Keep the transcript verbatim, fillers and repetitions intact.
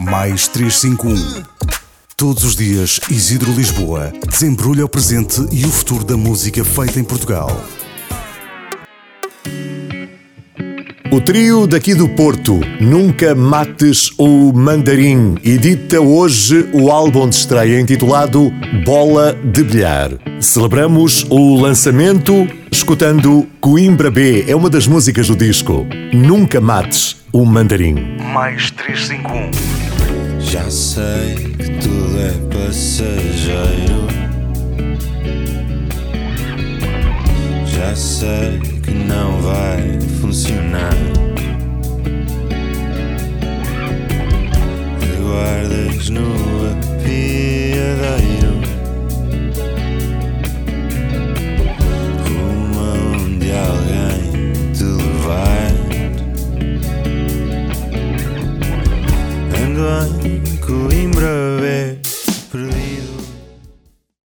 mais trezentos e cinquenta e um. Todos os dias, Isidro Lisboa desembrulha o presente e o futuro da música feita em Portugal. O trio daqui do Porto, Nunca Mates o Mandarim, edita hoje o álbum de estreia intitulado Bola de Bilhar. Celebramos o lançamento escutando Coimbra B, é uma das músicas do disco. Nunca Mates o Mandarim. Mais trezentos e cinquenta e um. Já sei que tudo é passageiro. Já sei que não vai funcionar. Te guardas no apiadeiro, rumo aonde alguém te levar. Ando em Coimbra